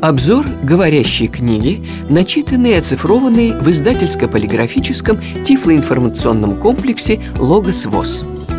Обзор говорящей книги, начитанной и оцифрованной в издательско-полиграфическом тифлоинформационном комплексе «Логос ВОС».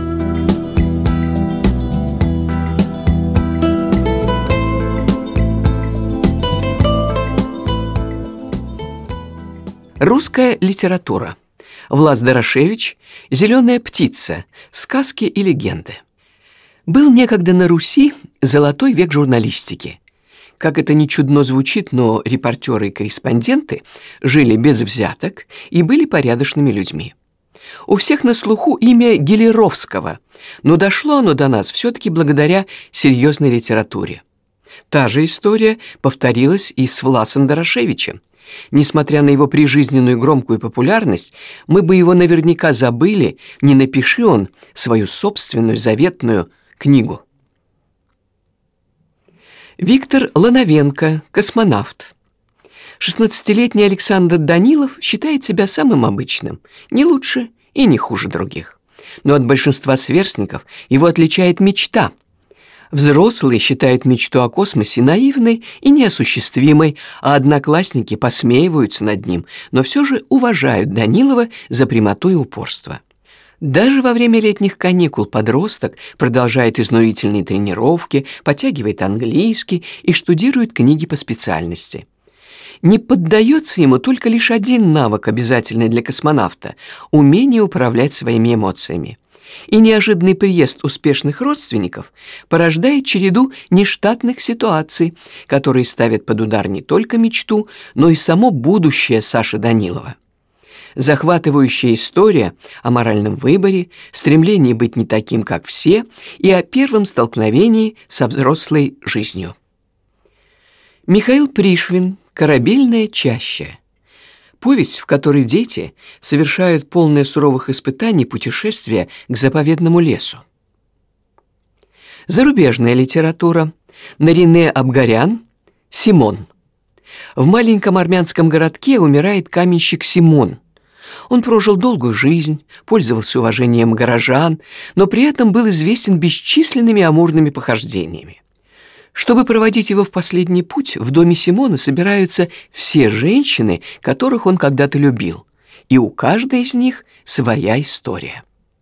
Русская литература. Влас Дорошевич, «Зеленая птица. Сказки и легенды». Был некогда на Руси золотой век журналистики. Как это ни чудно звучит, но репортеры и корреспонденты жили без взяток и были порядочными людьми. У всех на слуху имя Гелеровского, но дошло оно до нас все-таки благодаря серьезной литературе. Та же история повторилась и с Власом Дорошевичем. Несмотря на его прижизненную громкую популярность, мы бы его наверняка забыли, не напиши он свою собственную заветную книгу. Виктор Лановенко, космонавт. 16-летний Александр Данилов считает себя самым обычным, не лучше и не хуже других. Но от большинства сверстников его отличает мечта. Взрослые считают мечту о космосе наивной и неосуществимой, а одноклассники посмеиваются над ним, но все же уважают Данилова за прямоту и упорство. Даже во время летних каникул подросток продолжает изнурительные тренировки, подтягивает английский и штудирует книги по специальности. Не поддается ему только лишь один навык, обязательный для космонавта – умение управлять своими эмоциями. И неожиданный приезд успешных родственников порождает череду нештатных ситуаций, которые ставят под удар не только мечту, но и само будущее Саши Данилова. Захватывающая история о моральном выборе, стремлении быть не таким, как все, и о первом столкновении со взрослой жизнью. Михаил Пришвин «Корабельная чаща». Повесть, в которой дети совершают полное суровых испытаний путешествие к заповедному лесу. Зарубежная литература. Нарине Абгарян «Симон». В маленьком армянском городке умирает каменщик Симон. Он прожил долгую жизнь, пользовался уважением горожан, но при этом был известен бесчисленными амурными похождениями. Чтобы проводить его в последний путь, в доме Симона собираются все женщины, которых он когда-то любил, и у каждой из них своя история.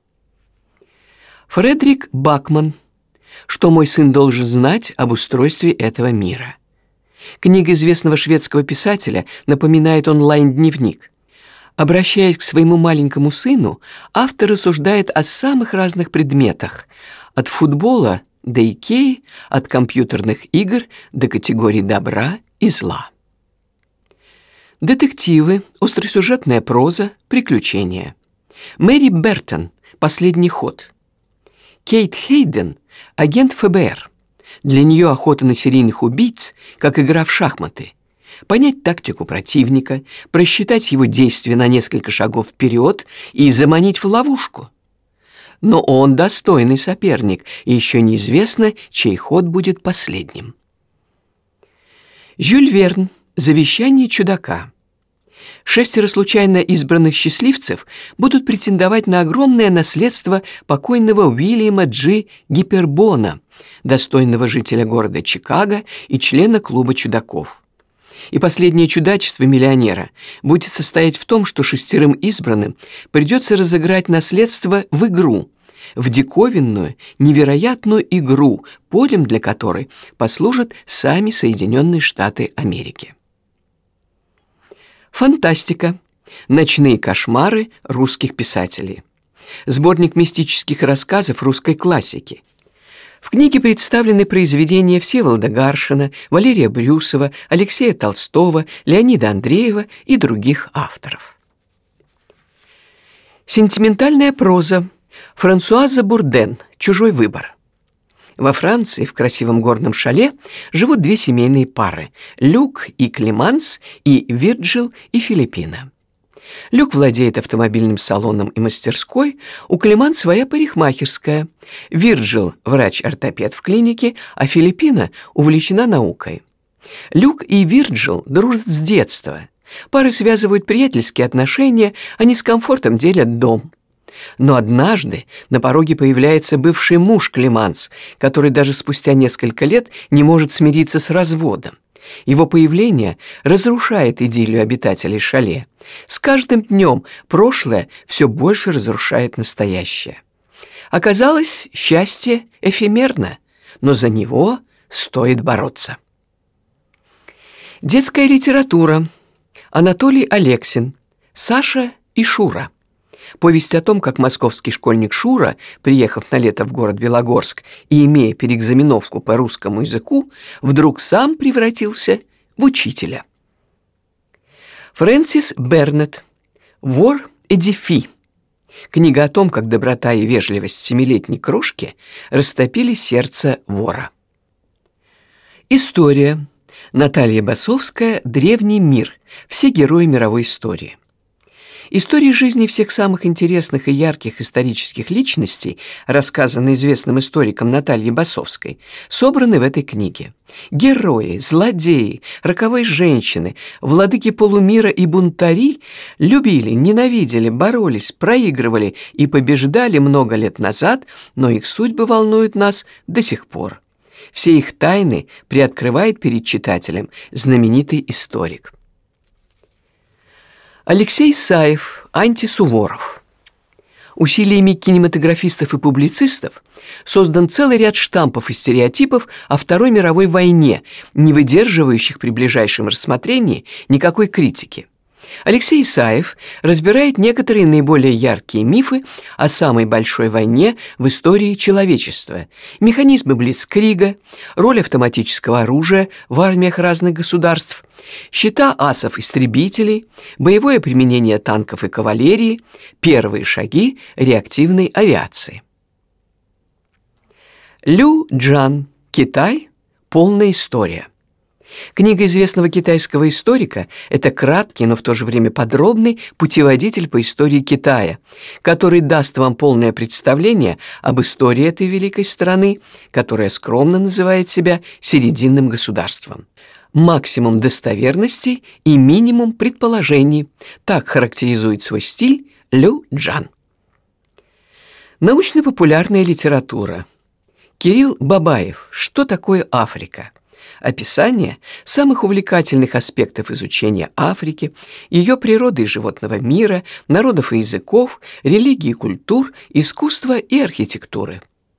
Фредерик Бакман «Что мой сын должен знать об устройстве этого мира». Книга известного шведского писателя напоминает онлайн-дневник. Обращаясь к своему маленькому сыну, автор рассуждает о самых разных предметах, от футбола до Икеи, от компьютерных игр до категорий добра и зла. Детективы, остросюжетная проза, приключения. Мэри Бертон «Последний ход». Кейт Хейден агент ФБР. Для нее охота на серийных убийц, как игра в шахматы. Понять тактику противника, просчитать его действия на несколько шагов вперед и заманить в ловушку. Но он достойный соперник, и еще неизвестно, чей ход будет последним. Жюль Верн «Завещание чудака». 6 случайно избранных счастливцев будут претендовать на огромное наследство покойного Уильяма Джи Гипербона, достойного жителя города Чикаго и члена клуба чудаков. И последнее чудачество миллионера будет состоять в том, что 6 избранным придется разыграть наследство в игру, в диковинную, невероятную игру, полем для которой послужат сами Соединенные Штаты Америки. Фантастика. Ночные кошмары русских писателей. Сборник мистических рассказов русской классики. В книге представлены произведения Всеволода Гаршина, Валерия Брюсова, Алексея Толстого, Леонида Андреева и других авторов. Сентиментальная проза. Франсуаза Бурден «Чужой выбор». Во Франции, в красивом горном шале, живут 2 семейные пары – Люк и Клеманс и Вирджил и Филиппина. Люк владеет автомобильным салоном и мастерской, у Клеманс своя парикмахерская. Вирджил – врач-ортопед в клинике, а Филиппина увлечена наукой. Люк и Вирджил дружат с детства. Пары связывают приятельские отношения, они с комфортом делят дом. Но однажды на пороге появляется бывший муж Клеманс, который даже спустя несколько лет не может смириться с разводом. Его появление разрушает идиллию обитателей шале. С каждым днем прошлое все больше разрушает настоящее. Оказалось, счастье эфемерно, но за него стоит бороться. Детская литература. Анатолий Алексин. Саша и Шура. Повесть о том, как московский школьник Шура, приехав на лето в город Белогорск и имея переэкзаменовку по русскому языку, вдруг сам превратился в учителя. Фрэнсис Бернет. Вор Эдифи. Книга о том, как доброта и вежливость семилетней крошки растопили сердце вора. История. Наталья Басовская. Древний мир. Все герои мировой истории. Истории жизни всех самых интересных и ярких исторических личностей, рассказанные известным историком Натальей Басовской, собраны в этой книге. Герои, злодеи, роковые женщины, владыки полумира и бунтари любили, ненавидели, боролись, проигрывали и побеждали много лет назад, но их судьбы волнуют нас до сих пор. Все их тайны приоткрывает перед читателем знаменитый историк. Алексей Исаев, антисуворов. Усилиями кинематографистов и публицистов создан целый ряд штампов и стереотипов о Второй мировой войне, не выдерживающих при ближайшем рассмотрении никакой критики. Алексей Исаев разбирает некоторые наиболее яркие мифы о самой большой войне в истории человечества, механизмы блицкрига, роль автоматического оружия в армиях разных государств, счета асов-истребителей, боевое применение танков и кавалерии, первые шаги реактивной авиации. Лю Джан. Китай. Полная история. Книга известного китайского историка – это краткий, но в то же время подробный путеводитель по истории Китая, который даст вам полное представление об истории этой великой страны, которая скромно называет себя серединным государством. Максимум достоверности и минимум предположений – так характеризует свой стиль Лю Джан. Научно-популярная литература. Кирилл Бабаев. Что такое Африка? Описание самых увлекательных аспектов изучения Африки, ее природы и животного мира, народов и языков, религии и культур, искусства и архитектуры.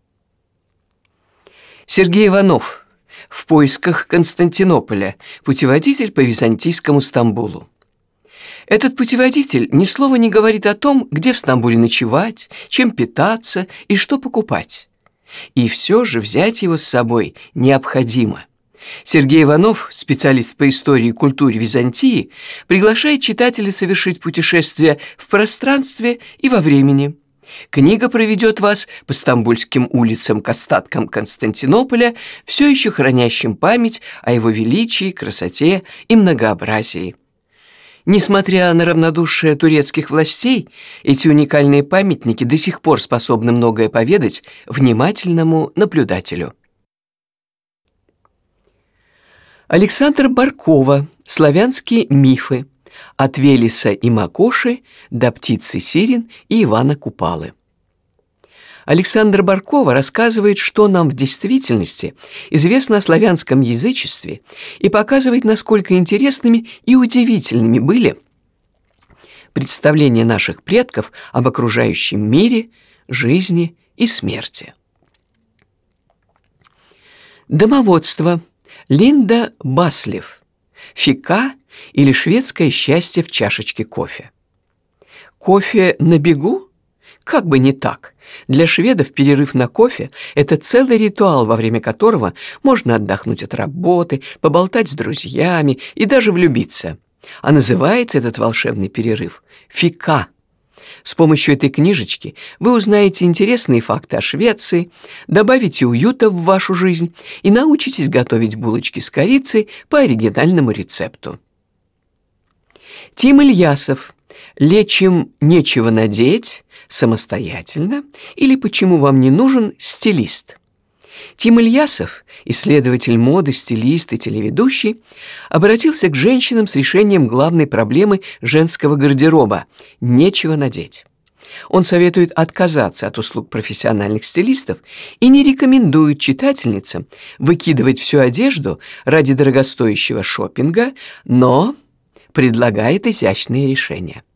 Сергей Иванов. В поисках Константинополя. Путеводитель по византийскому Стамбулу. Этот путеводитель ни слова не говорит о том, где в Стамбуле ночевать, чем питаться и что покупать. И все же взять его с собой необходимо. Сергей Иванов, специалист по истории и культуре Византии, приглашает читателя совершить путешествие в пространстве и во времени. Книга проведет вас по стамбульским улицам к остаткам Константинополя, все еще хранящим память о его величии, красоте и многообразии. Несмотря на равнодушие турецких властей, эти уникальные памятники до сих пор способны многое поведать внимательному наблюдателю. Александра Баркова. Славянские мифы. От Велеса и Макоши до птицы Сирен и Ивана Купалы. Александра Баркова рассказывает, что нам в действительности известно о славянском язычестве и показывает, насколько интересными и удивительными были представления наших предков об окружающем мире, жизни и смерти. Домоводство. Линда Баслев. Фика или шведское счастье в чашечке кофе. Кофе на бегу? Как бы не так. Для шведов перерыв на кофе – это целый ритуал, во время которого можно отдохнуть от работы, поболтать с друзьями и даже влюбиться. А называется этот волшебный перерыв «фика». С помощью этой книжечки вы узнаете интересные факты о Швеции, добавите уюта в вашу жизнь и научитесь готовить булочки с корицей по оригинальному рецепту. Тим Ильясов. Лечим нечего надеть самостоятельно или почему вам не нужен стилист. Тим Ильясов, исследователь моды, стилист и телеведущий, обратился к женщинам с решением главной проблемы женского гардероба – нечего надеть. Он советует отказаться от услуг профессиональных стилистов и не рекомендует читательницам выкидывать всю одежду ради дорогостоящего шопинга, но предлагает изящные решения.